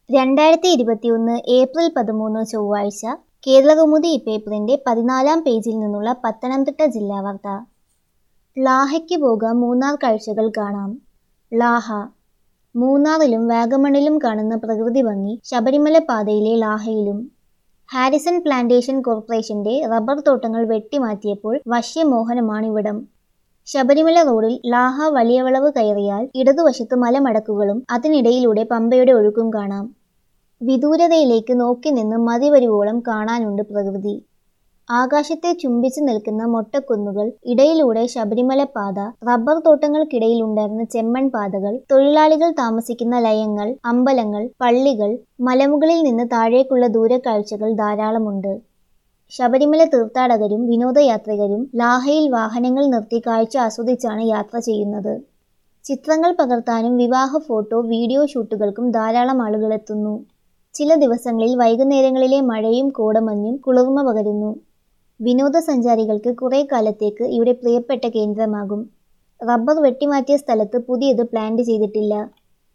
2021 April 13 ചൊവ്വാഴ്ച കേരളകൗമുദി പേപ്പറിന്റെ 14-ാം പേജിൽ നിന്നുള്ള പത്തനംതിട്ട ജില്ലാ വാർത്ത. ലാഹയ്ക്ക് പോകാം, മൂന്നാർ കാഴ്ചകൾ കാണാം. ലാഹ. മൂന്നാറിലും വാഗമണിലും കാണുന്ന പ്രകൃതി ഭംഗി ശബരിമല പാതയിലെ ലാഹയിലും. ഹാരിസൺ പ്ലാന്റേഷൻ കോർപ്പറേഷന്റെ റബ്ബർ തോട്ടങ്ങൾ വെട്ടിമാറ്റിയപ്പോൾ വശ്യമോഹനമാണിവിടം. ശബരിമല റോഡിൽ ലാഹ വലിയ വളവ് കയറിയാൽ ഇടതുവശത്ത് മലമടക്കുകളും അതിനിടയിലൂടെ പമ്പയുടെ ഒഴുക്കും കാണാം. വിദൂരതയിലേക്ക് നോക്കി നിന്ന് മതിവരുവോളം കാണാനുണ്ട് പ്രകൃതി. ആകാശത്തെ ചുംബിച്ചു നിൽക്കുന്ന മൊട്ടക്കുന്നുകൾ, ഇടയിലൂടെ ശബരിമല പാത, റബ്ബർ തോട്ടങ്ങൾക്കിടയിലുണ്ടായിരുന്ന ചെമ്മൺ പാതകൾ, തൊഴിലാളികൾ താമസിക്കുന്ന ലയങ്ങൾ, അമ്പലങ്ങൾ, പള്ളികൾ, മലമുകളിൽ നിന്ന് താഴേക്കുള്ള ദൂരക്കാഴ്ചകൾ ധാരാളമുണ്ട്. ശബരിമല തീർത്ഥാടകരും വിനോദയാത്രികരും ലാഹയിൽ വാഹനങ്ങൾ നിർത്തി കാഴ്ച ആസ്വദിച്ചാണ് യാത്ര ചെയ്യുന്നത്. ചിത്രങ്ങൾ പകർത്താനും വിവാഹ ഫോട്ടോ, വീഡിയോ ഷൂട്ടുകൾക്കും ധാരാളം ആളുകളെത്തുന്നു. ചില ദിവസങ്ങളിൽ വൈകുന്നേരങ്ങളിലെ മഴയും കോടമഞ്ഞും കുളിർമ പകരുന്നു. വിനോദസഞ്ചാരികൾക്ക് കുറെ കാലത്തേക്ക് ഇവിടെ പ്രിയപ്പെട്ട കേന്ദ്രമാകും. റബ്ബർ വെട്ടിമാറ്റിയ സ്ഥലത്ത് പുതിയത് പ്ലാന്റ് ചെയ്തിട്ടില്ല.